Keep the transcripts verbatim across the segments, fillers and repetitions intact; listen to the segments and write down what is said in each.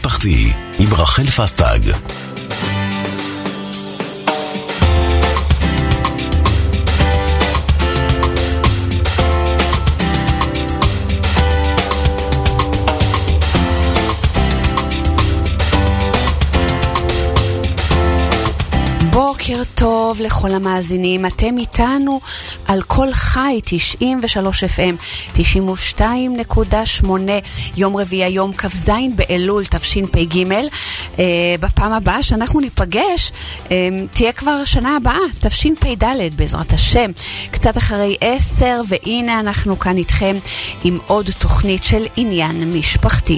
משפחתי עם רחל פסטג. בוקר טוב לכל המאזינים, אתם איתנו על כל חי תשעים ושלוש אף אם, תשעים ושתיים נקודה שמונה, יום רביעי, היום כ"ז באלול תשפ"ג. אה, בפעם הבאה שאנחנו ניפגש אה, תהיה כבר שנה הבאה, תשפ"ד בעזרת השם, קצת אחרי עשר, והנה אנחנו כאן איתכם עם עוד תוכנית של עניין משפחתי.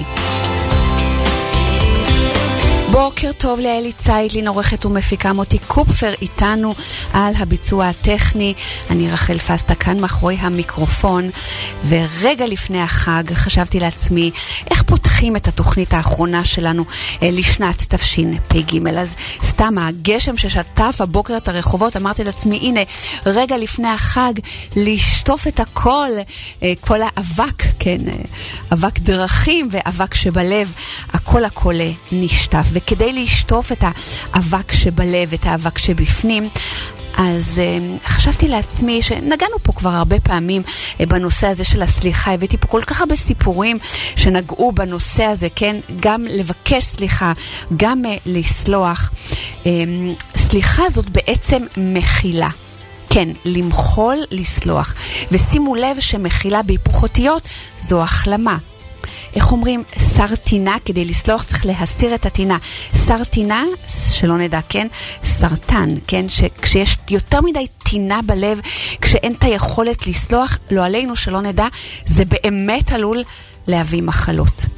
בוקר טוב לאלי צייטלין, עורכת ומפיקה מוטי קופפר איתנו על הביצוע הטכני. אני רחל פסטה כאן מאחורי המיקרופון, ורגע לפני החג חשבתי לעצמי איך פותחים את התוכנית האחרונה שלנו לשנת תשפ"ג. אז סתם הגשם ששטף הבוקר את הרחובות, אמרתי לעצמי הנה רגע לפני החג לשטוף את הכל, כל האבק, כן, אבק דרכים ואבק שבלב, הכל הכל נשטף. וכדי לשטוף את האבק שבלב, את האבק שבפנים, אז uh, חשבתי לעצמי שנגענו פה כבר הרבה פעמים uh, בנושא הזה של הסליחה, הבאתי פה כל כך הרבה סיפורים שנגעו בנושא הזה, כן? גם לבקש סליחה, גם uh, לסלוח. Um, סליחה זאת בעצם מחילה. כן, למחול, לסלוח. ושימו לב שמחילה בהיפוך אותיות זו החלמה. איך אומרים? שר טינה, כדי לסלוח צריך להסיר את הטינה. שר טינה, שלא נדע, כן? סרטן, כן? שכשיש יותר מדי טינה בלב, כשאין את היכולת לסלוח, לא עלינו שלא נדע, זה באמת עלול להביא מחלות.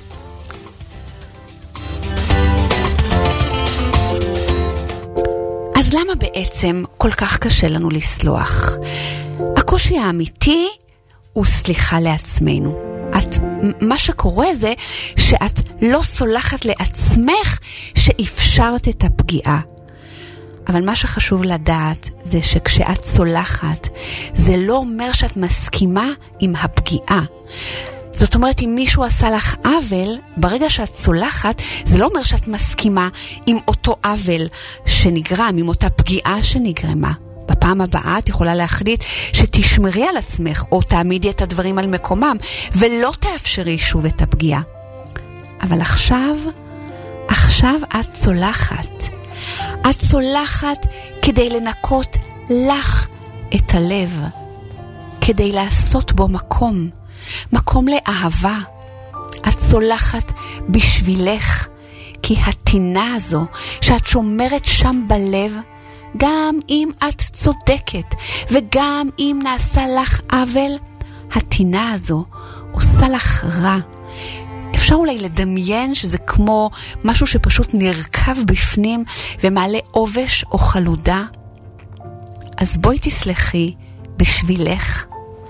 אז למה בעצם כל כך קשה לנו לסלוח? הקושי האמיתי הוא סליחה לעצמנו. את, מה שקורה זה שאת לא סולחת לעצמך שאפשרת את הפגיעה. אבל מה שחשוב לדעת זה שכשאת סולחת, זה לא אומר שאת מסכימה עם הפגיעה. זאת אומרת, אם מישהו עשה לך עוול, ברגע שאת סולחת, זה לא אומר שאת מסכימה עם אותו עוול שנגרם, עם אותה פגיעה שנגרמה. בפעם הבאה את יכולה להחליט שתשמרי על עצמך, או תעמידי את הדברים על מקומם, ולא תאפשרי שוב את הפגיעה. אבל עכשיו, עכשיו את סולחת. את סולחת כדי לנקות לך את הלב, כדי לעשות בו מקום, מקום לאהבה. את סולחת בשבילך, כי הטינה הזו שאת שומרת שם בלב, גם אם את צודקת, וגם אם נעשה לך עוול, הטינה הזו עושה לך רע. אפשר אולי לדמיין שזה כמו משהו שפשוט נרכב בפנים ומעלה עובש או חלודה. אז בואי תסלחי בשבילך.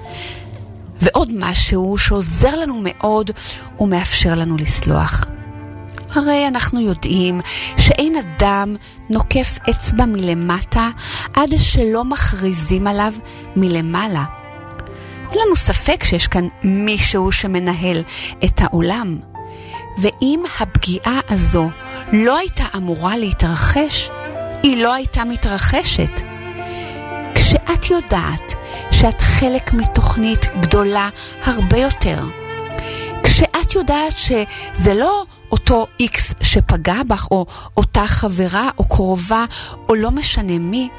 ועוד משהו שעוזר לנו מאוד ומאפשר לנו לסלוח. הרי אנחנו יודעים שאין אדם נוקף אצבע מלמטה עד שלא מכריזים עליו מלמעלה. אין לנו ספק שיש כאן מישהו שמנהל את העולם. ואם הפגיעה הזו לא הייתה אמורה להתרחש, היא לא הייתה מתרחשת. כשאת יודעת שאת חלק מתוכנית גדולה הרבה יותר, כשאת יודעת שזה לא אותו איקס שפגע בך, או אותה חברה, או קרובה, או לא משנה מי,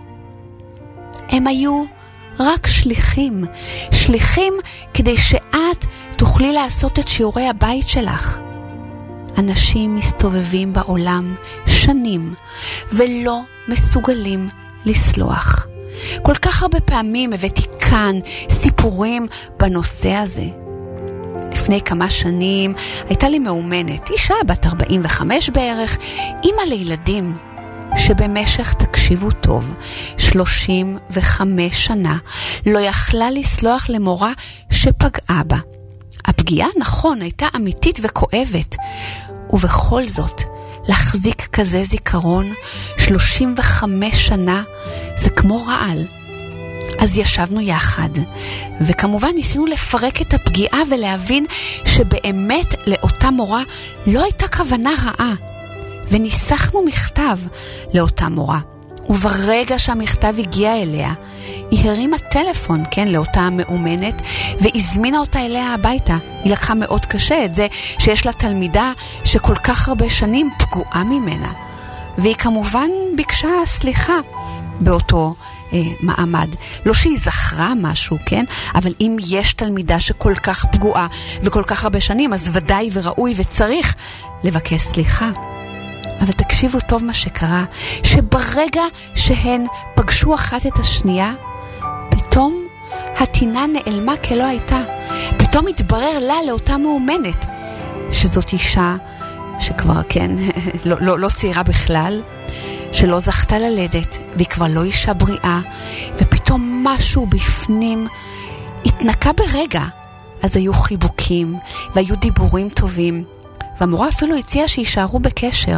הם היו רק שליחים. שליחים כדי שאת תוכלי לעשות את שיעורי הבית שלך. אנשים מסתובבים בעולם שנים, ולא מסוגלים לסלוח. כל כך הרבה פעמים הבאתי כאן סיפורים בנושא הזה. לפני כמה שנים הייתה לי מאומנת, אישה בת ארבעים וחמש בערך, אימא לילדים, שבמשך, תקשיבו טוב, שלושים וחמש שנה לא יכלה לסלוח למורה שפגעה בה. הפגיעה, נכון, הייתה אמיתית וכואבת, ובכל זאת, להחזיק כזה זיכרון שלושים וחמש שנה זה כמו רעל. אז ישבנו יחד, וכמובן ניסינו לפרק את הפגיעה ולהבין שבאמת לאותה מורה לא הייתה כוונה רעה. וניסחנו מכתב לאותה מורה. וברגע שהמכתב הגיע אליה, היא הרימה טלפון, כן, לאותה מאומנת, והזמינה אותה אליה הביתה. היא לקחה מאוד קשה את זה שיש לה תלמידה שכל כך הרבה שנים פגועה ממנה. והיא כמובן ביקשה סליחה באותו אה, מעמד. לא שהיא זכרה משהו, כן? אבל אם יש תלמידה שכל כך פגועה וכל כך הרבה שנים, אז ודאי וראוי וצריך לבקש סליחה. אבל תקשיבו טוב מה שקרה, שברגע שהן פגשו אחת את השנייה, פתאום התינה נעלמה כלא הייתה. פתאום התברר לה, לאותה מאומנת, שזאת אישה שכבר, כן, לא, לא, לא צעירה בכלל, שלא זכתה ללדת, והיא כבר לא אישה בריאה, ופתאום משהו בפנים התנקה ברגע. אז היו חיבוקים, והיו דיבורים טובים, והמורה אפילו הציעה שישארו בקשר.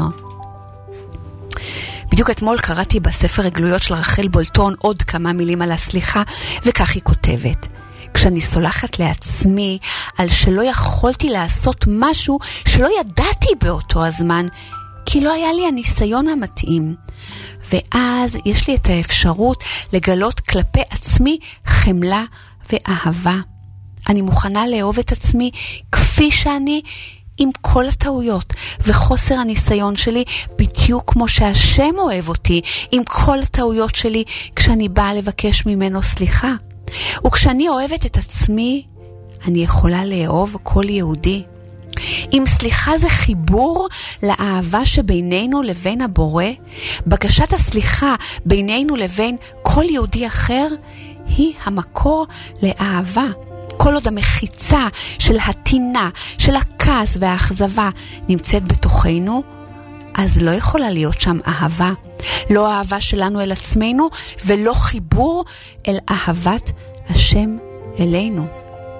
בדיוק אתמול קראתי בספר הגלויות של רחל בולטון עוד כמה מילים על הסליחה, וכך היא כותבת: כשאני סולחת לעצמי על שלא יכולתי לעשות משהו שלא ידעתי באותו הזמן, כי לא היה לי הניסיון המתאים. ואז יש לי את האפשרות לגלות כלפי עצמי חמלה ואהבה. אני מוכנה לאהוב את עצמי כפי שאני, עם כל הטעויות וחוסר הניסיון שלי, בדיוק כמו שהשם אוהב אותי, עם כל הטעויות שלי, כשאני באה לבקש ממנו סליחה. וכשאני אוהבת את עצמי, אני יכולה לאהוב כל יהודי. אם סליחה זה חיבור לאהבה שבינינו לבין הבורא, בקשת הסליחה בינינו לבין כל יהודי אחר, היא המקור לאהבה. כל עוד המחיצה של התינה, של הכעס והאכזבה נמצאת בתוכנו, אז לא יכולה להיות שם אהבה. לא אהבה שלנו אל עצמנו, ולא חיבור אל אהבת השם אלינו.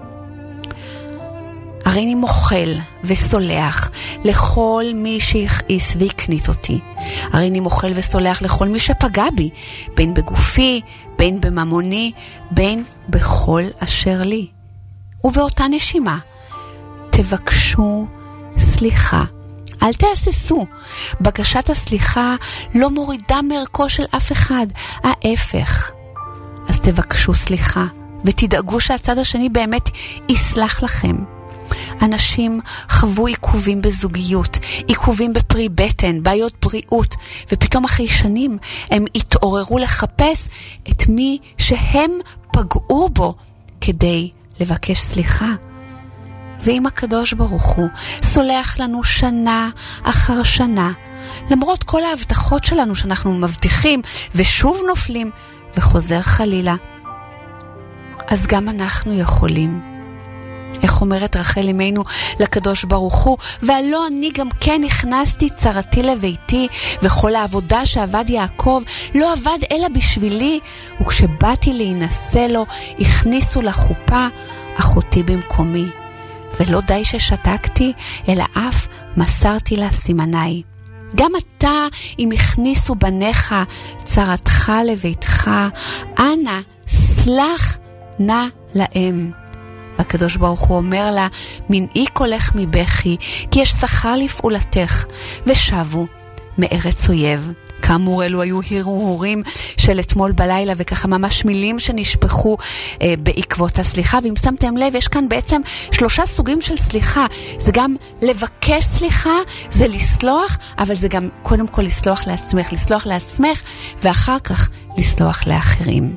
הרי אני מוחל וסולח לכל מי שיכעיס ויקנית אותי. הרי אני מוחל וסולח לכל מי שפגע בי, בין בגופי, בין בממוני, בין בכל אשר לי. ובאותה נשימה, תבקשו סליחה. אל תהססו. בקשת הסליחה לא מורידה מערכו של אף אחד. ההפך. אז תבקשו סליחה, ותדאגו שהצד השני באמת יסלח לכם. אנשים חוו עיכובים בזוגיות, עיכובים בפרי בטן, בעיות בריאות, ופתאום אחרי שנים הם התעוררו לחפש את מי שהם פגעו בו כדי לבקש סליחה. ואם הקדוש ברוך הוא סולח לנו שנה אחר שנה, למרות כל ההבטחות שלנו שאנחנו מבטיחים ושוב נופלים וחוזר חלילה, אז גם אנחנו יכולים. איך אומרת רחל אמנו לקדוש ברוך הוא, והלא אני גם כן הכנסתי צרתי לביתי, וכל העבודה שעבד יעקב לא עבד אלא בשבילי, וכשבאתי להינשא לו הכניסו לחופה אחותי במקומי, ולא די ששתקתי אלא אף מסרתי לה סימניי. גם אתה אם הכניסו בניך צרתך לביתך, אנא סלח נא להם. הקדוש ברוך הוא אומר לה, מנעי קולך מבכי, כי יש שכר לפעולתך, ושבו מארץ אויב. כאמור, אלו היו הרהורים של אתמול בלילה, וככה ממש מילים שנשפחו אה, בעקבות הסליחה. ואם שמתם לב, יש כאן בעצם שלושה סוגים של סליחה. זה גם לבקש סליחה, זה לסלוח, אבל זה גם קודם כל לסלוח לעצמך, לסלוח לעצמך, ואחר כך לסלוח לאחרים.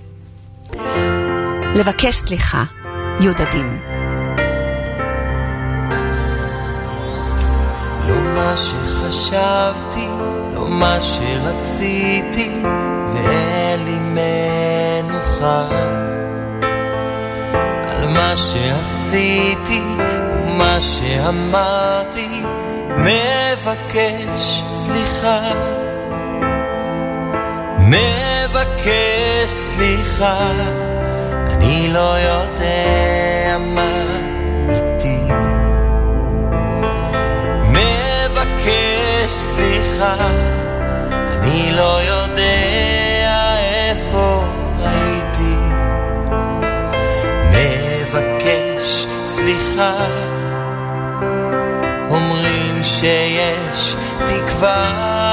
לבקש סליחה. יודדים. לא מה שחשבתי, לא מה שרציתי, ואין לי מנוחה. על מה שעשיתי ומה שאמרתי, מבקש סליחה. מבקש סליחה. אני לא יודע מה איתי. מבקש סליחה. אני לא יודע איפה הייתי. סליחה, אומרים שיש תקווה,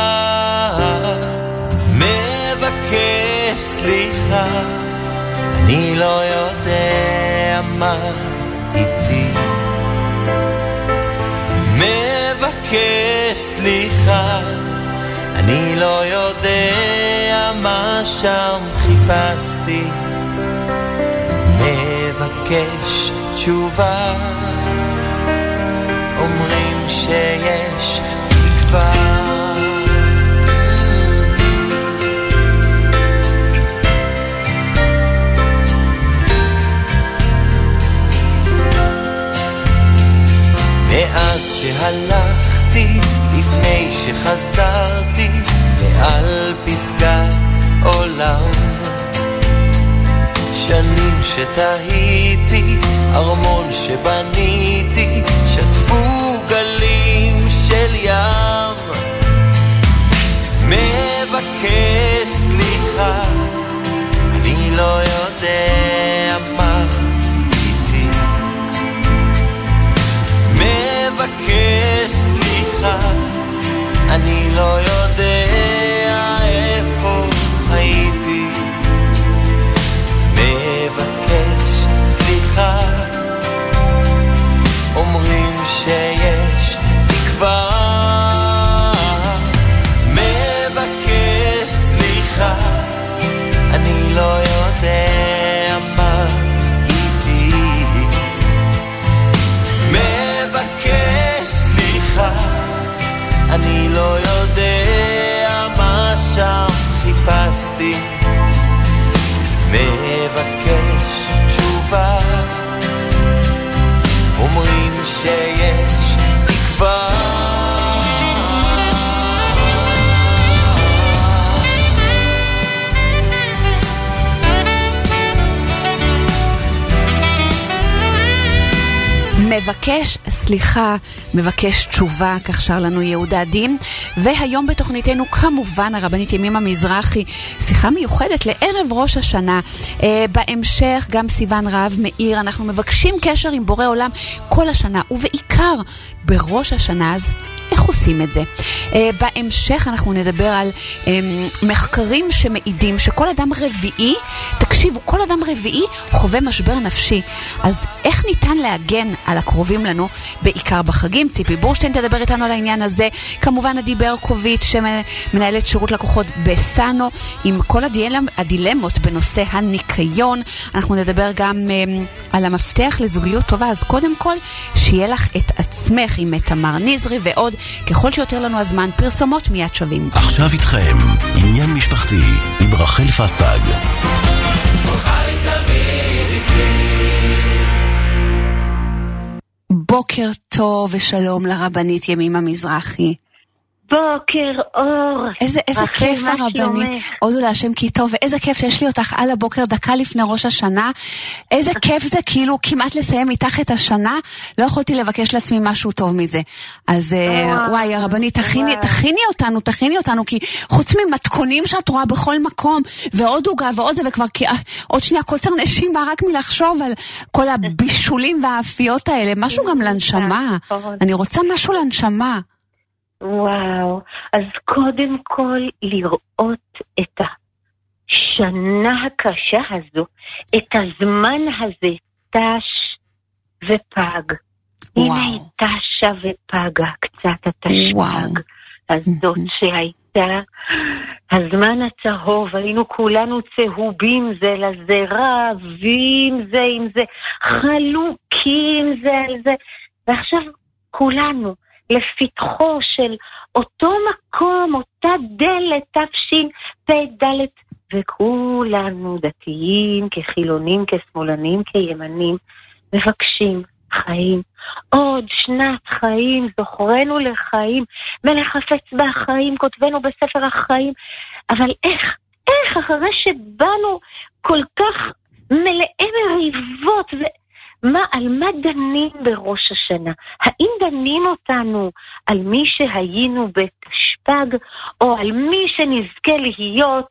מבקש סליחה, אני לא יודע מה איתי, מבקש סליחה, אני לא יודע מה שם חיפשתי, מבקש תשובה, אומרים שיש תקווה. מאז שהלכתי, לפני שחזרתי, ועל פסגת עולם, שנים שתהיתי, ארמון שבניתי, שטפו גלים של ים, מבקש סליחה, אני לא יודע מה איתי, מבקש סליחה, אני לא יודע איפה הייתי, מבקש סליחה, אומרים שיש תקווה, מבקש סליחה, אני לא יודע מה איתי, מבקש סליחה, אני לא יודע מה שם חיפשתי, מבקש תשובה, אומרים שיש תקווה. מבקש סליחה, מבקש תשובה, כך שר לנו יהודה דין. והיום בתוכניתנו כמובן הרבנית ימימה מזרחי, שיחה מיוחדת לערב ראש השנה. אה, בהמשך גם סיוון רב מאיר, אנחנו מבקשים קשר עם בורא עולם כל השנה, ובעיקר בראש השנה, אז איך עושים את זה? Uh, בהמשך אנחנו נדבר על um, מחקרים שמעידים שכל אדם רביעי, תקשיבו, כל אדם רביעי חווה משבר נפשי. אז איך ניתן להגן על הקרובים לנו, בעיקר בחגים? ציפי בורשטיין תדבר איתנו על העניין הזה. כמובן עדי ברקוביץ' שמנהלת שירות לקוחות בסאנו, עם כל הדילמ, הדילמות בנושא הניקיון. אנחנו נדבר גם um, על המפתח לזוגיות טובה. אז קודם כל, שיהיה לך את עצמך עם תמר נזרי ועוד. ככל שיותר לנו הזמן, פרסומות מיד שווים. עכשיו איתכם, עניין משפחתי עם רחל פסטג. בוקר טוב ושלום לרבנית ימימה מזרחי. בוקר אור. איזה, איזה כיף הרבנית. עוד אולי השם כי טוב, ואיזה כיף שיש לי אותך על הבוקר דקה לפני ראש השנה. איזה כיף זה, כאילו כמעט לסיים איתך את השנה. לא יכולתי לבקש לעצמי משהו טוב מזה. אז וואי, הרבנית, תכיני, תכיני אותנו, תכיני אותנו, כי חוץ ממתכונים שאת רואה בכל מקום, ועוד הוגה ועוד זה, וכבר עוד שנייה קוצר נשימה רק מלחשוב על כל הבישולים והאפיות האלה. משהו גם לנשמה. אני רוצה משהו לנשמה. וואו, אז קודם כל לראות את השנה הקשה הזו, את הזמן הזה, תש ופג. וואו. הנה היא תשה ופגה, קצת התשפג הזאת שהייתה, הזמן הצהוב, היינו כולנו צהובים זה לזה, רבים זה עם זה, חלוקים זה על זה, ועכשיו כולנו, לפתחו של אותו מקום, אותה דלת, תפשין, פדלת, וכולנו דתיים, כחילונים, כשמאלנים, כימנים, מבקשים חיים, עוד שנת חיים, זוכרנו לחיים, מלך חפץ בחיים, כותבנו בספר החיים, אבל איך, איך אחרי שבאנו כל כך מלאי מריבות ו... מה, על מה דנים בראש השנה? האם דנים אותנו על מי שהיינו בתשפ"ג, או על מי שנזכה להיות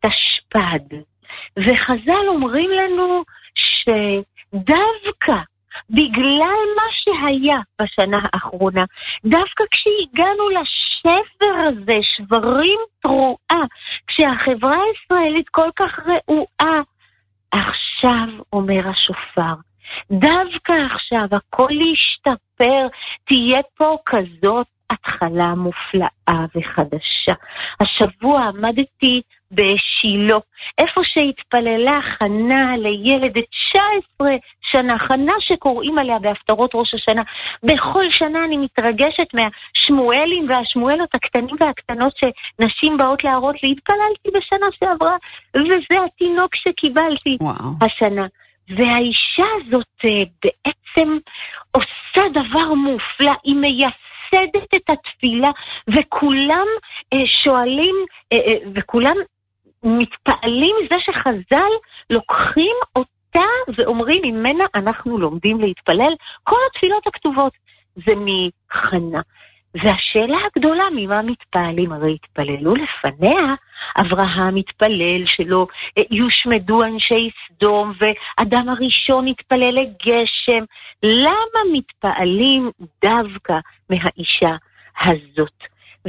בתשפ"ד? וחז"ל אומרים לנו שדווקא בגלל מה שהיה בשנה האחרונה. דווקא כשהגענו לשבר הזה, שברים תרועה, כשהחברה הישראלית כל כך רעועה, עכשיו אומר השופר, דווקא עכשיו הכל ישתפר, תהיה פה כזאת התחלה מופלאה וחדשה. השבוע עמדתי בשילה, איפה שהתפללה חנה לילד תשע עשרה שנה, חנה שקוראים עליה בהפטרות ראש השנה. בכל שנה אני מתרגשת מהשמואלים והשמואלות הקטנים והקטנות שנשים באות להראות לי. התפללתי בשנה שעברה, וזה התינוק שקיבלתי וואו. השנה. והאישה הזאת בעצם עושה דבר מופלא, היא מייסדת את התפילה, וכולם שואלים, וכולם מתפעלים מזה שחז"ל לוקחים אותה ואומרים, ממנה אנחנו לומדים להתפלל. כל התפילות הכתובות זה מחנה. והשאלה הגדולה, ממה מתפעלים? הרי התפללו לפניה, אברהם מתפלל שלא יושמדו אנשי סדום, ואדם הראשון התפלל לגשם. למה מתפעלים דווקא מהאישה הזאת?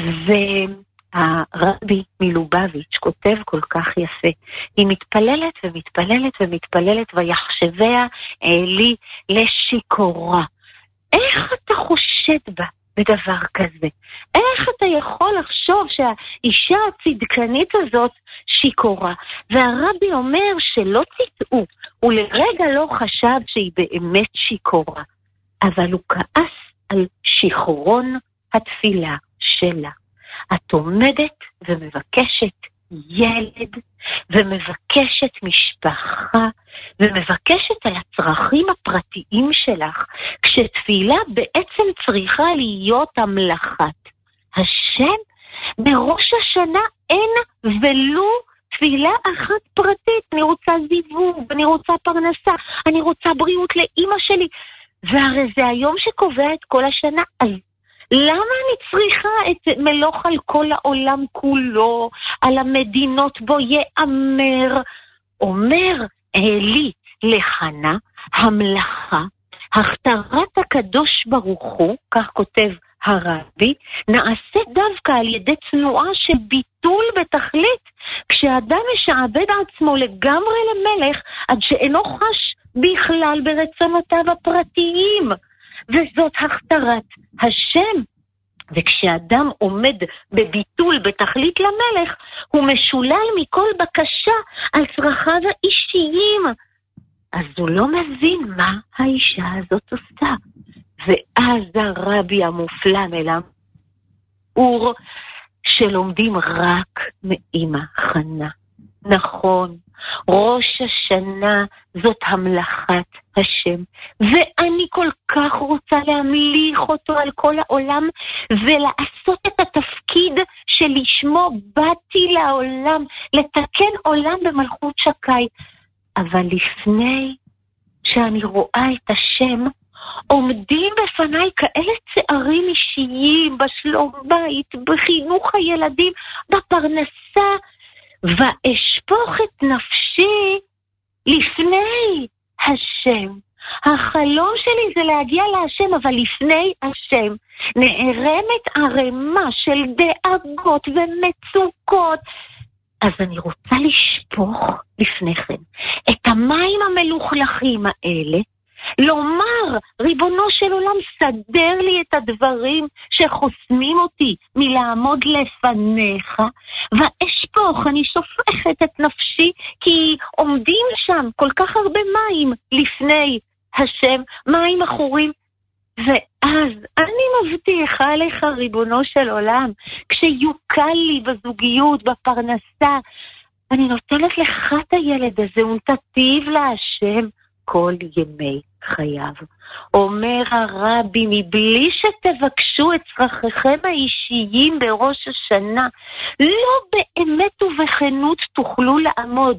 והרבי מלובביץ' כותב כל כך יפה, היא מתפללת ומתפללת ומתפללת, ויחשביה לי לשיקורה. איך אתה חושד בה בדבר כזה? איך אתה יכול לחשוב שהאישה הצדקנית הזאת שיקורה? והרבי אומר שלא תטעו, הוא לרגע לא חשב שהיא באמת שיקורה, אבל הוא כעס על שחרון התפילה שלה. את עומדת ומבקשת ילד, ומבקשת משפחה, ומבקשת על הצרכים הפרטיים שלך, כשתפילה בעצם צריכה להיות המלאכת השם. בראש השנה אין ולו תפילה אחת פרטית. אני רוצה זיווג, אני רוצה פרנסה, אני רוצה בריאות לאמא שלי, והרי זה היום שקובע את כל השנה. אז למה אני צריכה את מלוך על כל העולם כולו, על המדינות בו יאמר? אומר אלי לחנה, המלאכה, הכתרת הקדוש ברוך הוא, כך כותב הרבי, נעשה דווקא על ידי תנועה של ביטול בתכלית, כשאדם משעבד עצמו לגמרי למלך, עד שאינו חש בכלל ברצונותיו הפרטיים. וזאת הכתרת השם. וכשאדם עומד בביטול בתכלית למלך, הוא משולל מכל בקשה על צרכיו האישיים. אז הוא לא מבין מה האישה הזאת עושה. ואז הרבי המופלא מלמד שלומדים רק מאמא חנה. נכון, ראש השנה זאת המלאכת השם, ואני כל כך רוצה להמליך אותו על כל העולם, ולעשות את התפקיד שלשמו באתי לעולם, לתקן עולם במלכות שקי. אבל לפני שאני רואה את השם, עומדים בפניי כאלה צערים אישיים, בשלום בית, בחינוך הילדים, בפרנסה, ואשפוך את נפשי לפני השם. החלום שלי זה להגיע להשם, אבל לפני השם נערמת ערמה של דאגות ומצוקות. אז אני רוצה לשפוך לפניכם את המים המלוכלכים האלה, לומר, ריבונו של עולם, סדר לי את הדברים שחוסמים אותי מלעמוד לפניך, ואשפוך, אני שופכת את נפשי, כי עומדים שם כל כך הרבה מים לפני השם, מים אחורים. ואז אני מבטיחה לך, ריבונו של עולם, כשיוקל לי בזוגיות, בפרנסה, אני נותנת לך את הילד הזה, ונתתיו להשם כל ימי חייו. אומר הרבי, מבלי שתבקשו את צרכיכם האישיים בראש השנה, לא באמת ובכנות תוכלו לעמוד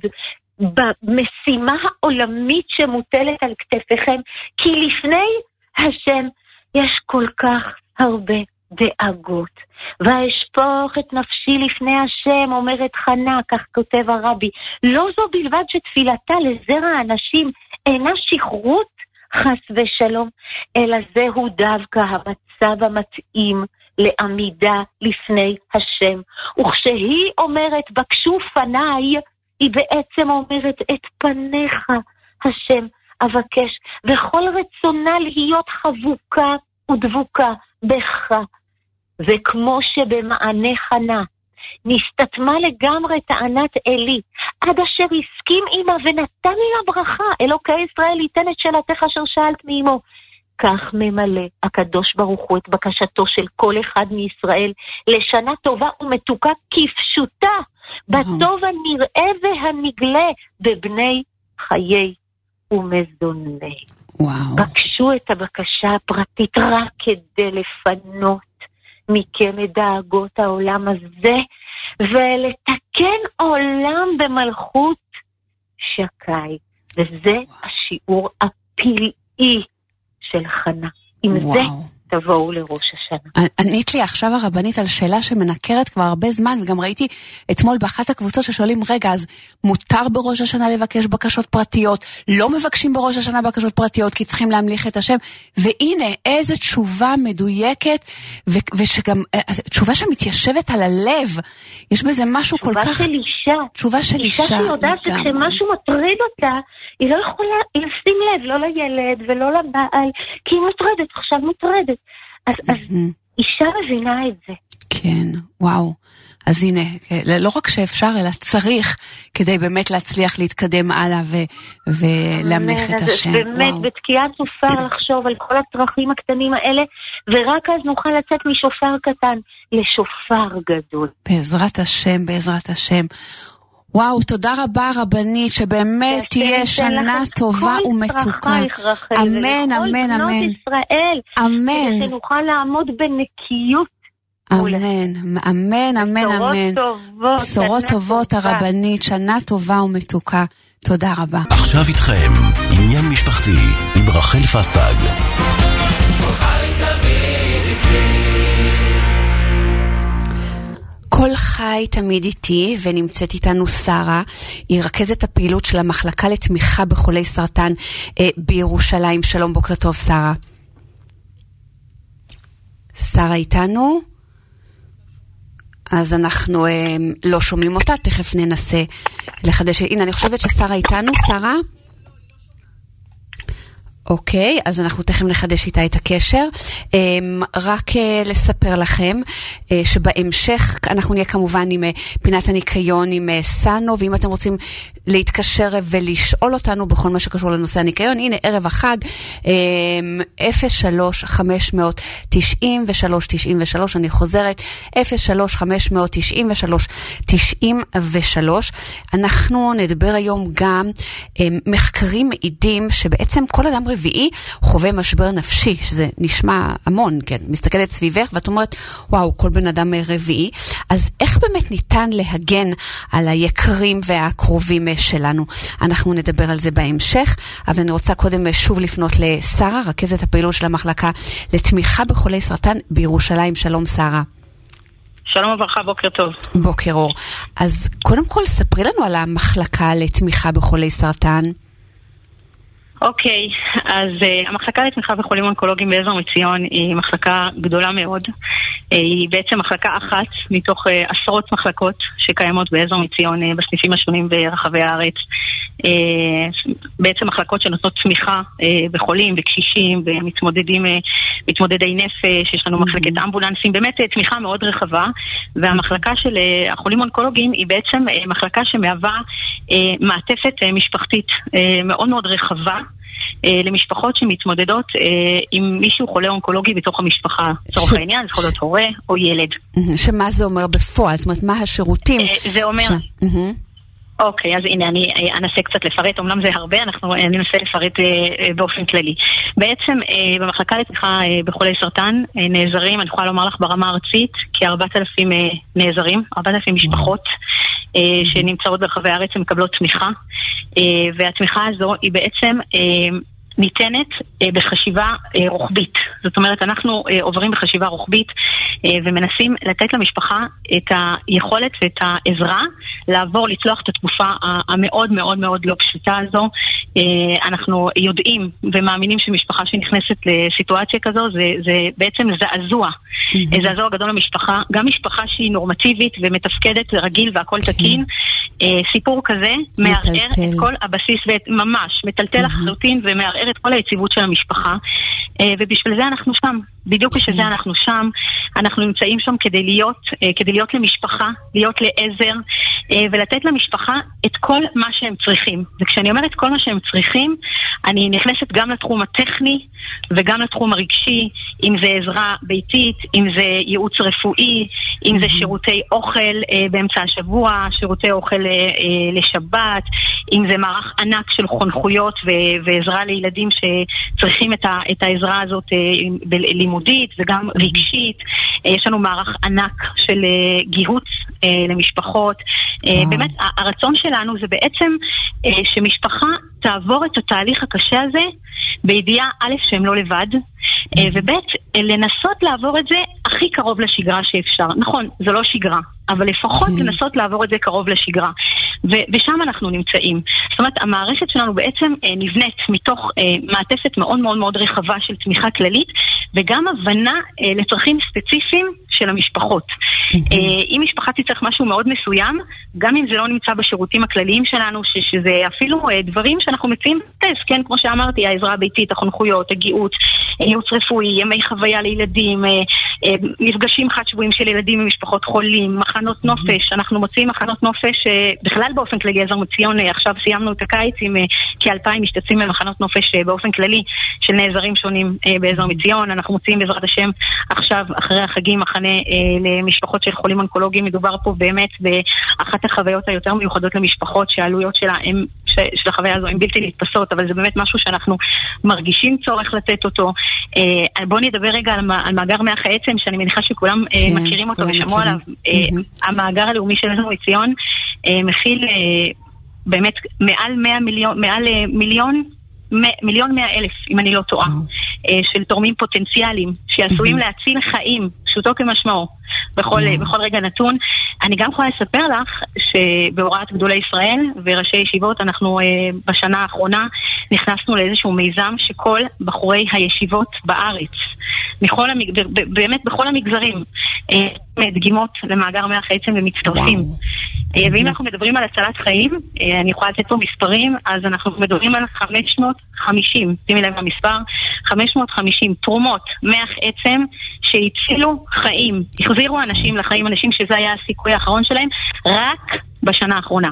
במשימה העולמית שמוטלת על כתפיכם, כי לפני השם יש כל כך הרבה דאגות. ואשפוך את נפשי לפני השם, אומרת חנה, כך כותב הרבי. לא זו בלבד שתפילתה לזרע האנשים אינה שכרות, חס ושלום, אלא זהו דווקא המצב המתאים לעמידה לפני השם. וכשהיא אומרת בקשו פניי, היא בעצם אומרת את פניך השם אבקש, וכל רצונה להיות חבוקה ודבוקה בך. וכמו שבמענה חנה נסתתמה לגמרי טענת אלי, עד אשר הסכים עמה ונתן לה ברכה, אלוקי ישראל ייתן את שאלתך אשר שאלת מאמו. כך ממלא הקדוש ברוך הוא את בקשתו של כל אחד מישראל לשנה טובה ומתוקה כפשוטה, בטוב הנראה והנגלה בבני חיי ומזוני. וואו. בקשו את הבקשה הפרטית רק כדי לפנות מכם את דאגות העולם הזה ולתקן עולם במלכות שקי. וזה השיעור הפלאי של חנה. עם וואו. זה תבואו לראש השנה. ענית לי עכשיו הרבנית על שאלה שמנקרת כבר הרבה זמן, וגם ראיתי אתמול באחת הקבוצות ששואלים, רגע, אז מותר בראש השנה לבקש בקשות פרטיות, לא מבקשים בראש השנה בקשות פרטיות, כי צריכים להמליך את השם, והנה, איזו תשובה מדויקת, ו- ושגם, תשובה שמתיישבת על הלב, יש בזה משהו כל כך... תשובה של אישה. תשובה של אישה. אישה שיודעת שכשמשהו מטריד אותה, היא לא יכולה לשים לב, לא לילד ולא לבעל, כי היא מטרדת, עכשיו מטרדת. אז, אז אישה מבינה את זה. כן, וואו. אז הנה, לא רק שאפשר, אלא צריך, כדי באמת להצליח להתקדם הלאה ולהמליך את השם. באמת, בתקיעת שופר לחשוב על כל הצרכים הקטנים האלה, ורק אז נוכל לצאת משופר קטן לשופר גדול. בעזרת השם, בעזרת השם. וואו, תודה רבה רבנית, שבאמת תהיה שנה טובה ומתוקה. אמן, אמן, אמן. אמן. כדי שנוכל לעמוד בנקיות. אמן, אמן, אמן, אמן. בשורות טובות הרבנית, שנה טובה ומתוקה. תודה רבה. עכשיו איתכם, עניין משפחתי, עם רחל פסטג. כל חי תמיד איתי, ונמצאת איתנו שרה, היא רכזת הפעילות של המחלקה לתמיכה בחולי סרטן אה, בירושלים. שלום, בוקר טוב שרה. שרה איתנו? אז אנחנו אה, לא שומעים אותה, תכף ננסה לחדש. הנה, אני חושבת ששרה איתנו, שרה? אוקיי, אז אנחנו תכף נחדש איתה את הקשר. רק לספר לכם שבהמשך אנחנו נהיה כמובן עם פינת הניקיון עם סנו, ואם אתם רוצים להתקשר ולשאול אותנו בכל מה שקשור לנושא הניקיון, הנה ערב החג אפס שלוש חמש תשעים ושלוש תשעים ושלוש, אני חוזרת אפס שלוש חמש תשעים ושלוש תשעים ושלוש. אנחנו נדבר היום גם מחקרים מעידים שבעצם כל אדם רביעי חווה משבר נפשי, שזה נשמע המון, כן, מסתכלת סביבך ואת אומרת, וואו, כל בן אדם רביעי. אז איך באמת ניתן להגן על היקרים והקרובים שלנו? אנחנו נדבר על זה בהמשך, אבל אני רוצה קודם שוב לפנות לשרה, רכזת הפעילות של המחלקה לתמיכה בחולי סרטן בירושלים. שלום שרה. שלום וברכה, בוקר טוב. בוקר אור. אז קודם כל ספרי לנו על המחלקה לתמיכה בחולי סרטן. אוקיי, אז uh, המחלקה לתמיכה בחולים אונקולוגיים בעזר מציון היא מחלקה גדולה מאוד. Uh, היא בעצם מחלקה אחת מתוך uh, עשרות מחלקות שקיימות בעזר מציון uh, בסניפים השונים ברחבי הארץ. Uh, בעצם מחלקות שנותנות תמיכה uh, בחולים וקשישים ומתמודדים, uh, מתמודדי נפש, יש לנו מחלקת אמבולנסים, באמת uh, תמיכה מאוד רחבה, והמחלקה של uh, החולים אונקולוגיים היא בעצם uh, מחלקה שמהווה uh, מעטפת uh, משפחתית uh, מאוד מאוד רחבה, למשפחות שמתמודדות עם מישהו חולה אונקולוגי בתוך המשפחה. לצורך העניין, זה יכול להיות הורה או ילד. שמה זה אומר בפועל? זאת אומרת, מה השירותים? זה אומר... אוקיי, אז הנה, אני אנסה קצת לפרט, אמנם זה הרבה, אנחנו ננסה לפרט באופן כללי. בעצם, במחלקה לתמיכה בחולי סרטן נעזרים, אני יכולה לומר לך ברמה הארצית, כ-ארבעת אלפים נעזרים, ארבעת אלפים משפחות שנמצאות ברחבי הארץ ומקבלות תמיכה, והתמיכה הזו היא בעצם ניתנת אה, בחשיבה אה, רוחבית. זאת אומרת, אנחנו אה, עוברים בחשיבה רוחבית אה, ומנסים לתת למשפחה את היכולת ואת העזרה לעבור, לצלוח את התקופה המאוד מאוד מאוד לא פשוטה הזו. אה, אנחנו יודעים ומאמינים שמשפחה שנכנסת לסיטואציה כזו זה, זה בעצם זעזוע. Mm-hmm. זעזוע גדול למשפחה, גם משפחה שהיא נורמטיבית ומתפקדת רגיל והכל okay. תקין. אה, סיפור כזה מערער את כל הבסיס וממש מטלטל לחלוטין mm-hmm. ומערער את כל היציבות של המשפחה, ובשביל זה אנחנו שם, בדיוק בשביל זה אנחנו שם, אנחנו נמצאים שם כדי להיות, כדי להיות למשפחה, להיות לעזר, ולתת למשפחה את כל מה שהם צריכים. וכשאני אומרת כל מה שהם צריכים, אני נכנסת גם לתחום הטכני, וגם לתחום הרגשי, אם זה עזרה ביתית, אם זה ייעוץ רפואי, אם זה שירותי אוכל באמצע השבוע, שירותי אוכל לשבת, אם זה מערך ענק של חונכויות ועזרה לילדים שצריכים את, ה, את העזרה הזאת לימודית וגם רגשית. יש לנו מערך ענק של גיהוץ למשפחות. באמת, הרצון שלנו זה בעצם שמשפחה תעבור את התהליך הקשה הזה בידיעה א' שהם לא לבד, וב' לנסות לעבור את זה הכי קרוב לשגרה שאפשר. נכון, זה לא שגרה, אבל לפחות לנסות לעבור את זה קרוב לשגרה. ו- ושם אנחנו נמצאים. זאת אומרת, המערכת שלנו בעצם אה, נבנית מתוך אה, מעטפת מאוד מאוד מאוד רחבה של תמיכה כללית, וגם הבנה אה, לצרכים ספציפיים של המשפחות. אה, אם משפחה תצטרך משהו מאוד מסוים, גם אם זה לא נמצא בשירותים הכלליים שלנו, ש- שזה אפילו אה, דברים שאנחנו מציעים טס, כן, כמו שאמרתי, העזרה הביתית, החונכויות, הגיעות, ייעוץ רפואי, ימי חוויה לילדים, אה, אה, מפגשים חד שבועים של ילדים ממשפחות חולים, מחנות נופש, אנחנו מוצאים מחנות נופש אה, בכלל באופן כללי, עזר מציון, עכשיו סיימנו את הקיץ עם כאלפיים משתתפים במחנות נופש באופן כללי של נעזרים שונים בעזר מציון. אנחנו מוצאים בעזרת השם עכשיו אחרי החגים מחנה למשפחות של חולים אונקולוגיים. מדובר פה באמת באחת החוויות היותר מיוחדות למשפחות שהעלויות שלה הם, של החוויה הזו הם בלתי נתפסות, אבל זה באמת משהו שאנחנו מרגישים צורך לתת אותו. בואו נדבר רגע על מאגר מח העצם, שאני מניחה שכולם מכירים אותו ושמעו עליו. המאגר הלאומי של עזר מציון מכיל באמת מעל מאה מיליון, מעל מיליון, מיליון מאה אלף, אם אני לא טועה, של תורמים פוטנציאליים שעשויים להציל חיים, פשוטו כמשמעו, בכל, בכל רגע נתון. אני גם יכולה לספר לך שבהוראת גדולי ישראל וראשי ישיבות, אנחנו בשנה האחרונה נכנסנו לאיזשהו מיזם שכל בחורי הישיבות בארץ, מכל המג... באמת בכל המגזרים, דגימות למאגר מח העצם ומצטרפים. ואם אנחנו מדברים על הצלת חיים, אני יכולה לתת פה מספרים, אז אנחנו מדברים על חמש מאות וחמישים, שימי לב המספר, חמש מאות וחמישים תרומות מח עצם שהצילו חיים, החזירו אנשים לחיים, אנשים שזה היה הסיכוי האחרון שלהם, רק בשנה האחרונה.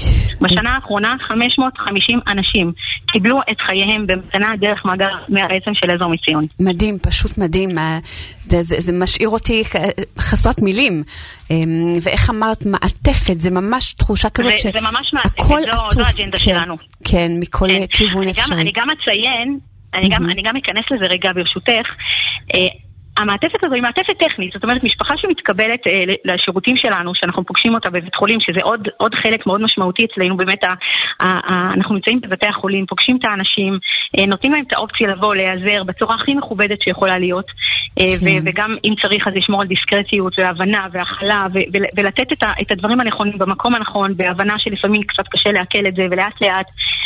בשנה האחרונה חמש מאות וחמישים אנשים קיבלו את חייהם במתנה דרך מאגר מח העצם של עזר מציון. מדהים, פשוט מדהים. זה, זה, זה משאיר אותי חסרת מילים. ואיך אמרת, מעטפת, זה ממש תחושה כזאת ש... זה ממש מעטפת, זו, זו האג'נדה כן, שלנו. כן, מכל כן. כיוון אני אפשרי. גם, אני גם אציין, אני, mm-hmm. גם, אני גם אכנס לזה רגע ברשותך, המעטפת הזו היא מעטפת טכנית, זאת אומרת משפחה שמתקבלת אה, לשירותים שלנו, שאנחנו פוגשים אותה בבית חולים, שזה עוד, עוד חלק מאוד משמעותי אצלנו, באמת ה, ה, ה, אנחנו נמצאים בבתי החולים, פוגשים את האנשים, אה, נותנים להם את האופציה לבוא, להיעזר בצורה הכי מכובדת שיכולה להיות, אה, ו, וגם אם צריך אז לשמור על דיסקרטיות והבנה והכלה, ו, ו, ולתת את, ה, את הדברים הנכונים במקום הנכון, בהבנה שלפעמים קצת קשה להקל את זה ולאט לאט,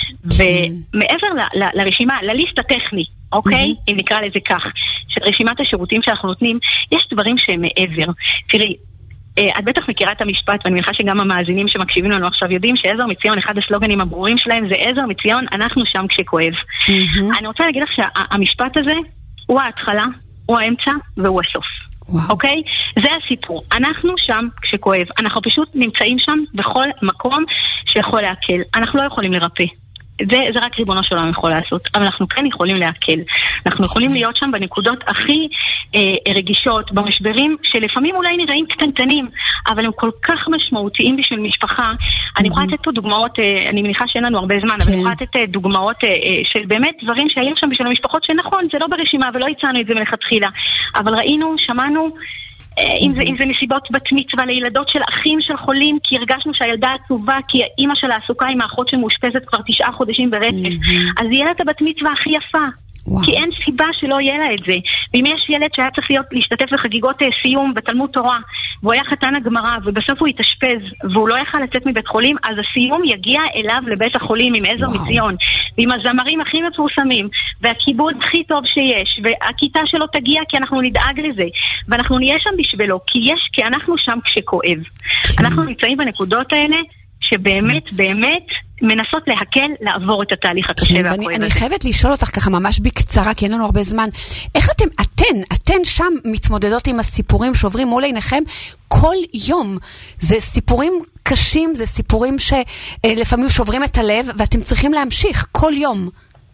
ומעבר ל, ל, לרשימה, לליסט הטכני, אוקיי? Mm-hmm. אם נקרא לזה כך, של רשימת השירותים שאנחנו נותנים, יש דברים שהם מעבר. תראי, את בטח מכירה את המשפט, ואני מניחה שגם המאזינים שמקשיבים לנו עכשיו יודעים שעזר מציון, אחד הסלוגנים הברורים שלהם זה עזר מציון, אנחנו שם כשכואב. Mm-hmm. אני רוצה להגיד לך שהמשפט הזה הוא ההתחלה, הוא האמצע והוא הסוף. Wow. אוקיי? זה הסיפור. אנחנו שם כשכואב. אנחנו פשוט נמצאים שם בכל מקום שיכול להקל. אנחנו לא יכולים לרפא. זה, זה רק ריבונו שלנו יכול לעשות, אבל אנחנו כן יכולים להקל. אנחנו יכולים להיות שם בנקודות הכי אה, רגישות, במשברים שלפעמים אולי נראים קטנטנים, אבל הם כל כך משמעותיים בשביל משפחה. אני יכולה לתת פה דוגמאות, אה, אני מניחה שאין לנו הרבה זמן, אבל אני יכולה לתת אה, דוגמאות אה, של באמת דברים שהיו שם בשביל המשפחות, שנכון, זה לא ברשימה ולא הצענו את זה מלכתחילה, אבל ראינו, שמענו, אם זה, אם זה מסיבות בת מצווה לילדות של אחים של חולים, כי הרגשנו שהילדה עצובה, כי האמא שלה עסוקה עם האחות שמאושפזת כבר תשעה חודשים ברצף. אז יהיה לה את הבת מצווה הכי יפה. כי אין סיבה שלא יהיה לה את זה. ואם יש ילד שהיה צריך להיות, להשתתף בחגיגות סיום בתלמוד תורה, והוא היה חתן הגמרא, ובסוף הוא התאשפז, והוא לא יכל לצאת מבית חולים, אז הסיום יגיע אליו לבית החולים עם עזר מציון, ועם הזמרים הכי מפורסמים, והכיבוד הכי טוב שיש, והכיתה שלו תגיע כי אנחנו נדאג לזה, ואנחנו נהיה שם בשבילו, כי יש, כי אנחנו שם כשכואב. אנחנו נמצאים בנקודות האלה, שבאמת, באמת, מנסות להקל, לעבור את התהליך הקשה והכואב הזה. אני חייבת לשאול אותך ככה ממש בקצרה, כי אין לנו הרבה זמן. איך אתם, אתן, אתן שם מתמודדות עם הסיפורים שעוברים מול עיניכם כל יום? זה סיפורים קשים, זה סיפורים שלפעמים שוברים את הלב, ואתם צריכים להמשיך כל יום.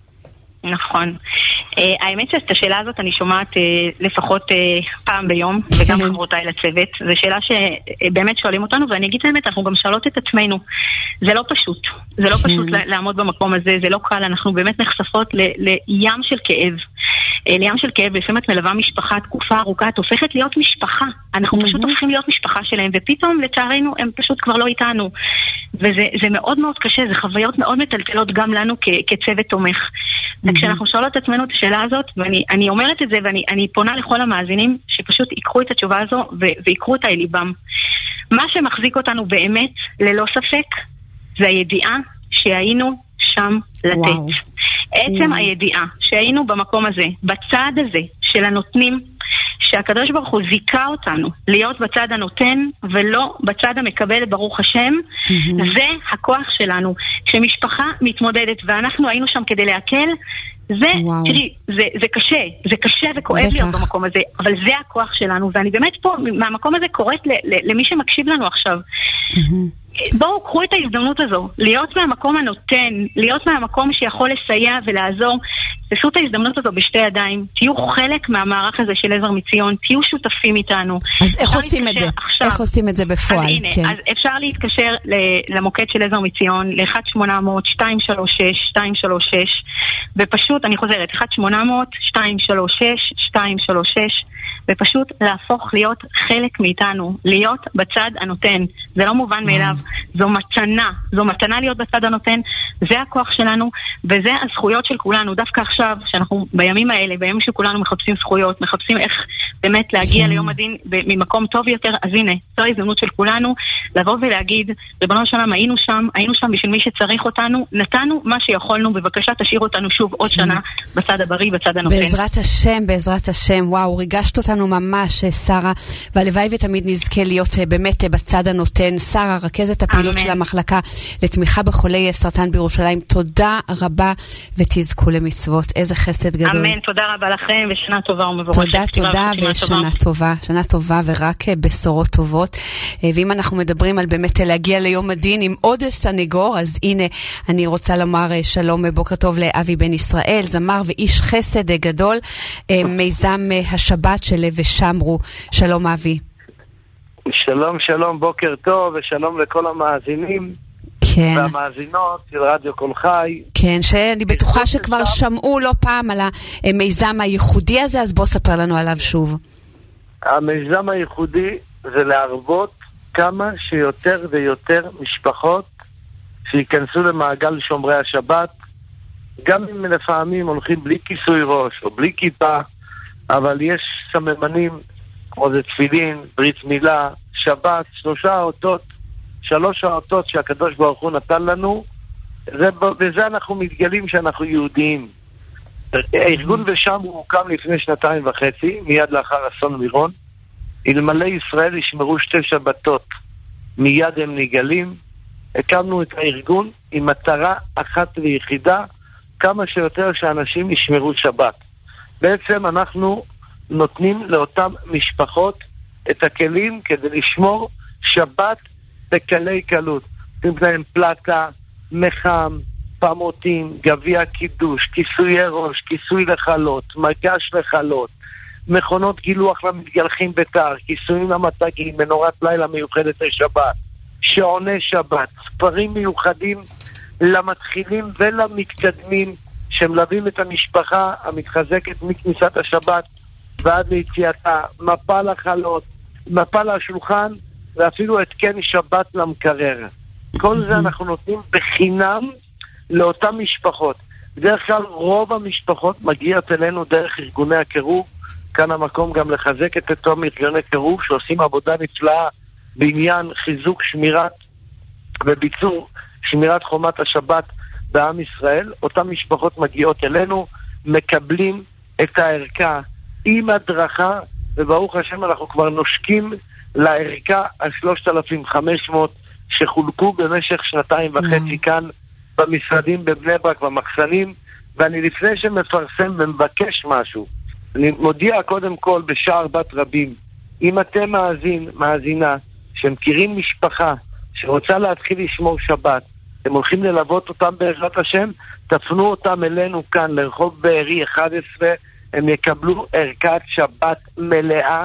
נכון. Uh, האמת שאת השאלה הזאת אני שומעת uh, לפחות uh, פעם ביום, וגם חברותיי לצוות. זו שאלה שבאמת שואלים אותנו, ואני אגיד האמת, אנחנו גם שואלות את עצמנו. זה לא פשוט. זה לא פשוט לעמוד במקום הזה, זה לא קל. אנחנו באמת נחשפות ל- לים של כאב. לים של כאב, לפעמים את מלווה משפחה תקופה ארוכה, את הופכת להיות משפחה. אנחנו פשוט הופכים להיות משפחה שלהם, ופתאום לצערנו הם פשוט כבר לא איתנו. וזה זה מאוד מאוד קשה, זה חוויות מאוד מטלטלות גם לנו כ- כצוות תומך. וכשאנחנו שואלות את עצמנו את השאלה הזאת, ואני אני אומרת את זה, ואני אני פונה לכל המאזינים, שפשוט יקחו את התשובה הזו, ו- ויקחו אותה אל ליבם. מה שמחזיק אותנו באמת, ללא ספק, זה הידיעה שהיינו שם לתת. וואו. עצם הידיעה שהיינו במקום הזה, בצד הזה של הנותנים, שהקדוש ברוך הוא זיקה אותנו להיות בצד הנותן ולא בצד המקבל, ברוך השם, זה הכוח שלנו. כשמשפחה מתמודדת ואנחנו היינו שם כדי להקל, זה, תראי, זה, זה קשה, זה קשה וכואב בטח. להיות במקום הזה, אבל זה הכוח שלנו, ואני באמת פה, מהמקום הזה קוראת ל, ל, למי שמקשיב לנו עכשיו, בואו קחו את ההזדמנות הזו, להיות מהמקום הנותן, להיות מהמקום שיכול לסייע ולעזור, תעשו את ההזדמנות הזו בשתי ידיים, תהיו חלק מהמערך הזה של עזר מציון, תהיו שותפים איתנו. אז איך עושים את זה? עכשיו. איך עושים את זה בפועל? אז הנה, כן. אז אפשר להתקשר למוקד של עזר מציון, ל-אחת שמונה אפס אפס שתיים שלוש שש שתיים שלוש שש, ופשוט, אני חוזרת, אחת שמונה אפס אפס שתיים שלוש שש שתיים שלוש שש, ופשוט להפוך להיות חלק מאיתנו, להיות בצד הנותן. זה לא מובן מאליו, זו מתנה, זו מתנה להיות בצד הנותן, זה הכוח שלנו, וזה הזכויות של כולנו. דווקא עכשיו, שאנחנו בימים האלה, בימים שכולנו מחפשים זכויות, מחפשים איך באמת להגיע ליום הדין ממקום טוב יותר, אז הנה, זו ההזדמנות של כולנו, לבוא ולהגיד, ריבונו של עולם, היינו שם, היינו שם בשביל מי שצריך אותנו, נתנו מה שיכולנו, בבקשה תשאיר אותנו שוב עוד שנה, בצד הבריא, בצד הנותן. בעזרת השם, בעזרת השם, וואו, ריגשת אותנו ממש, שרה, והלוואי ותמיד נזכה להיות באמת בצד הנותן. שרה, רכזת הפעילות של המחלקה לתמיכה בחולי סרטן בירושלים, תודה רבה ותזכו למצוות. איזה חסד גדול. אמן, תודה רבה לכם ושנה טובה ומבורכת. תודה, תודה ושנה טובה. שנה טובה ורק בשורות טובות. ואם אנחנו מדברים על באמת להגיע ליום הדין עם עוד סנגור, אז הנה אני רוצה לומר שלום, בוקר טוב לאבי בן ישראל, זמר ואיש חסד גדול, מיזם השבת של ושמרו. שלום אבי. שלום, שלום, בוקר טוב ושלום לכל המאזינים. כן. והמאזינות של רדיו כל חי. כן, שאני בטוחה שכבר שמעו לא פעם על המיזם הייחודי הזה, אז בוא ספר לנו עליו שוב. המיזם הייחודי זה להרבות כמה שיותר ויותר משפחות שיכנסו למעגל שומרי השבת, גם אם לפעמים הולכים בלי כיסוי ראש או בלי כיפה, אבל יש סממנים כמו זה תפילין, ברית מילה, שבת, שלושה האותות, שלוש האותות שהקדוש ברוך הוא נתן לנו, זה, בזה אנחנו מתגלים שאנחנו יהודיים. הארגון ושם הוא הוקם לפני שנתיים וחצי, מיד לאחר אסון מירון. אלמלא ישראל ישמרו שתי שבתות, מיד הם נגלים. הקמנו את הארגון עם מטרה אחת ויחידה, כמה שיותר שאנשים ישמרו שבת. בעצם אנחנו נותנים לאותם משפחות את הכלים כדי לשמור שבת בקלי קלות. נותנים להם פלטה, מחם, פמותים, גביע קידוש, כיסויי ראש, כיסוי לחלות, מגש לחלות, מכונות גילוח למתגלחים בתר, כיסויים למתגים, מנורת לילה מיוחדת לשבת, שעוני שבת, ספרים מיוחדים למתחילים ולמתקדמים שמלווים את המשפחה המתחזקת מכניסת השבת ועד ליציאתה, מפה לחלות, מפה לשולחן, ואפילו התקן שבת למקרר. כל זה אנחנו נותנים בחינם לאותן משפחות. בדרך כלל רוב המשפחות מגיעות אלינו דרך ארגוני הקירוב. כאן המקום גם לחזק את אותם ארגוני קירוב שעושים עבודה נפלאה בעניין חיזוק שמירת וביצור שמירת חומת השבת בעם ישראל. אותן משפחות מגיעות אלינו, מקבלים את הערכה עם הדרכה, וברוך השם אנחנו כבר נושקים לערכה ה-שלושת אלפים וחמש מאות שחולקו במשך שנתיים וחצי כאן במשרדים בבני ברק במחסנים. ואני לפני שמפרסם ומבקש משהו, אני מודיע קודם כל בשער בת רבים, אם אתם מאזין, מאזינה, שמכירים משפחה שרוצה להתחיל לשמור שבת, אתם הולכים ללוות אותם בעזרת השם, תפנו אותם אלינו כאן לרחוב בארי אחת עשרה, הם יקבלו ערכת שבת מלאה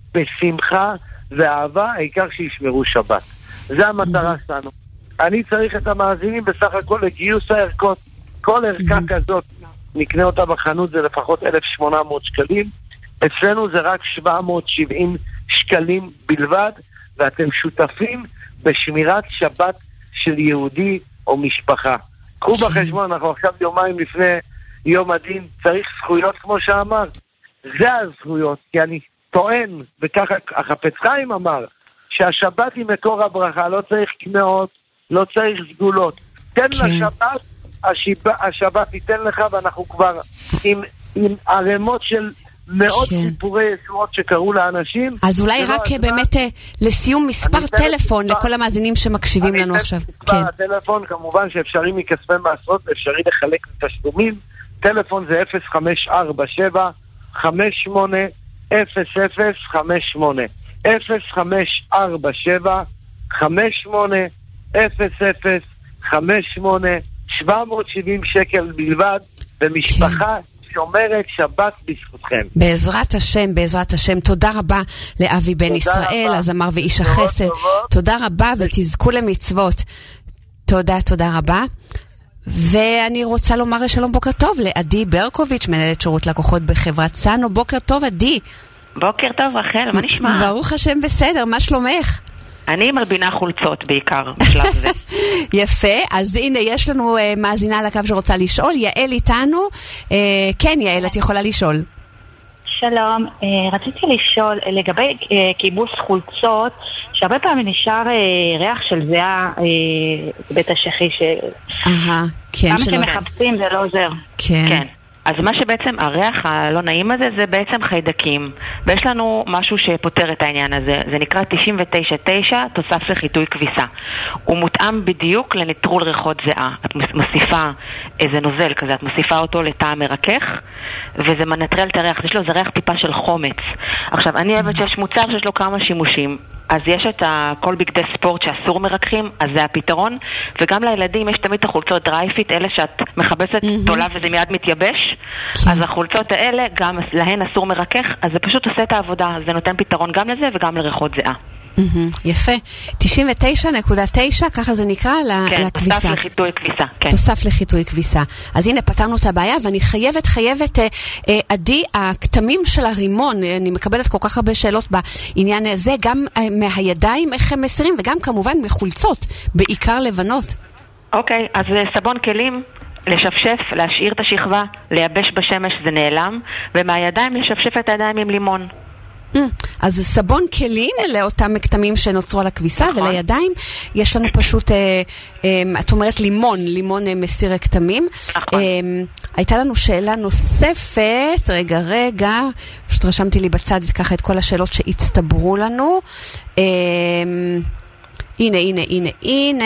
בשמחה ואהבה, העיקר שישמרו שבת. זה המטרה שלנו. אני צריך את המאזינים בסך הכל לגיוס הערכות. כל ערכה כזאת, נקנה אותה בחנות, זה לפחות אלף ושמונה מאות שקלים. אצלנו זה רק שבע מאות שבעים שקלים בלבד, ואתם שותפים בשמירת שבת של יהודי או משפחה. קחו בחשבון, אנחנו עכשיו יומיים לפני יום הדין, צריך זכויות כמו שאמר. זה הזכויות, כי אני טוען, וככה החפץ חיים אמר, שהשבת היא מקור הברכה, לא צריך קנאות, לא צריך סגולות. תן כן. לשבת, השבת, השבת תיתן לך, ואנחנו כבר עם, עם ערמות של מאות כן. סיפורי ישועות שקראו לאנשים. אז אולי רק השבת, באמת לסיום מספר טלפון מספר, לכל המאזינים שמקשיבים לנו עכשיו. מספר כן. הטלפון כמובן שאפשרי מכספי מעשרות, אפשרי לחלק לתשלומים. טלפון זה אפס חמש ארבע שבע חמש שמונה אפס אפס חמש שמונה אפס חמש ארבע שבע חמש שמונה אפס אפס חמש שמונה. שבע מאות שבעים שקל בלבד, במשפחה כן. שומרת שבת בזכותכם. בעזרת השם, בעזרת השם. תודה רבה לאבי בן ישראל, הזמר ואיש החסד. תודה רבה ותזכו למצוות. תודה, תודה רבה. ואני רוצה לומר שלום, בוקר טוב לעדי ברקוביץ', מנהלת שירות לקוחות בחברת סאנו. בוקר טוב עדי. בוקר טוב רחל, מה נשמע? ברוך השם בסדר, מה שלומך? אני מלבינה חולצות בעיקר בשלב זה. יפה, אז הנה יש לנו uh, מאזינה על הקו שרוצה לשאול, יעל איתנו. uh, כן יעל, את יכולה לשאול. שלום, uh, רציתי לשאול uh, לגבי uh, כיבוס חולצות, שהרבה פעמים נשאר uh, ריח של זהה uh, בית השכי, אהה, כן, כמה שמחפשים זה לא עוזר. כן. כן. אז מה שבעצם הריח הלא נעים הזה זה בעצם חיידקים, ויש לנו משהו שפותר את העניין הזה, זה נקרא תשעים ותשע תשע תוסף לחיטוי כביסה. הוא מותאם בדיוק לנטרול ריחות זהה. את מוסיפה איזה נוזל כזה, את מוסיפה אותו לטעם מרכך, וזה מנטרל את הריח, יש לו זה ריח טיפה של חומץ. עכשיו, אני אוהבת שיש מוצר שיש לו כמה שימושים, אז יש את כל בגדי ספורט שאסור מרככים, אז זה הפתרון, וגם לילדים יש תמיד את החולצות דרייפיט, אלה שאת מחבצת תולה וזה מיד מתייבש, אז החולצות האלה, גם להן אסור מרכך, אז זה פשוט עושה את העבודה, זה נותן פתרון גם לזה וגם לריחות זהה. יפה, תשעים ותשע נקודה תשע, ככה זה נקרא לכביסה. תוסף לחיטוי כביסה. תוסף לחיטוי כביסה. אז הנה פתרנו את הבעיה, ואני חייבת, חייבת, עדי, הכתמים של הרימון, אני מקבלת כל כך הרבה שאלות בעניין הזה, גם מהידיים איך הם מסירים, וגם כמובן מחולצות, בעיקר לבנות. אוקיי, אז סבון כלים, לשפשף, להשאיר את השכבה, לייבש בשמש, זה נעלם, ומהידיים לשפשף את הידיים עם לימון. אז סבון כלים לאותם כתמים שנוצרו על הכביסה, ולידיים יש לנו פשוט, את אומרת לימון, לימון מסיר כתמים. הייתה לנו שאלה נוספת, רגע רגע, פשוט רשמתי לי בצד ככה את כל השאלות שהצטברו לנו. הנה, הנה, הנה, הנה.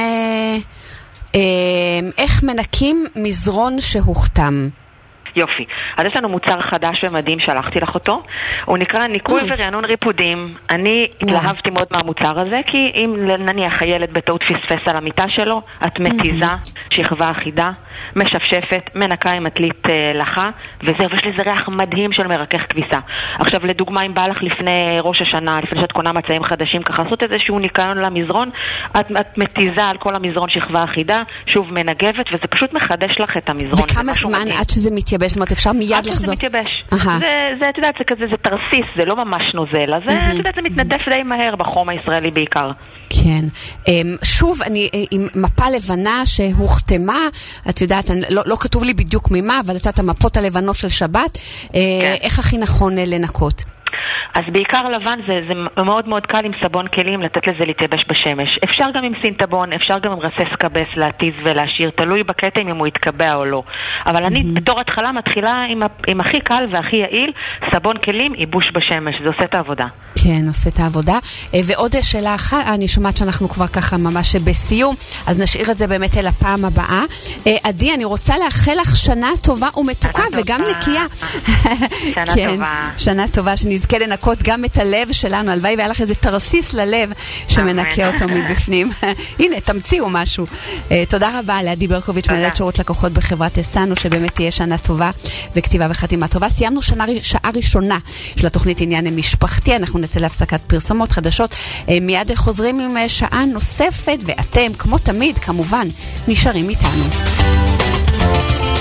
איך מנקים מזרון שהוכתם? יופי. אז יש לנו מוצר חדש ומדהים, שלחתי לך אותו. הוא נקרא ניקוי ורענון ריפודים. אני התלהבתי מאוד מהמוצר הזה, כי אם נניח הילד בטעות פספס על המיטה שלו, את מתיזה, שכבה אחידה, משפשפת, מנקה עם מטלית לחה, וזהו, ויש לזה ריח מדהים של מרכך כביסה. עכשיו, לדוגמה, אם בא לך לפני ראש השנה, לפני שאת קונה מצעים חדשים, ככה לעשות איזשהו ניקיון למזרון, את, את מתיזה על כל המזרון שכבה אחידה, שוב מנגבת, וזה פשוט מחדש לך את המזרון. וכמה זמן מדהים. עד שזה מתייבש? זאת אומרת, אפשר מיד עד לחזור? עד שזה מתייבש. זה, זה, את יודעת, זה כזה, זה תרסיס, זה לא ממש נוזל, אז זה, את יודעת, זה מתנדף די מהר בחום הישראלי בעיקר. כן. שוב, אני עם מפה לבנה שהוכתמה, את יודעת, אני, לא, לא כתוב לי בדיוק ממה, אבל את המפות הלבנות של שבת, כן. איך הכי נכון לנקות? אז בעיקר לבן זה, זה מאוד מאוד קל עם סבון כלים לתת לזה להתייבש בשמש. אפשר גם עם סינטבון, אפשר גם עם רסס קבס להטיז ולהשאיר, תלוי בקטע אם הוא יתקבע או לא. אבל אני mm-hmm. בתור התחלה מתחילה עם, עם הכי קל והכי יעיל, סבון כלים, ייבוש בשמש, זה עושה את העבודה. כן, עושה את העבודה. ועוד שאלה אחת, אני שומעת שאנחנו כבר ככה ממש בסיום, אז נשאיר את זה באמת אל הפעם הבאה. עדי, אני רוצה לאחל לך שנה טובה ומתוקה שנה וגם טובה. נקייה. שנה כן, טובה. שנה טובה, שנזכה לנקות גם את הלב שלנו, הלוואי והיה לך איזה תרסיס ללב שמנקה אותו מבפנים. הנה, תמציאו משהו. תודה רבה לעדי ברקוביץ', מנהלת שירות לקוחות בחברת אסנו, שבאמת תהיה שנה טובה וכתיבה וחתימה טובה. סיימנו שנה, שעה ראשונה של התוכנית עניין משפחתי, אנחנו נצא להפסקת פרסומות חדשות, מיד חוזרים עם שעה נוספת, ואתם, כמו תמיד, כמובן, נשארים איתנו.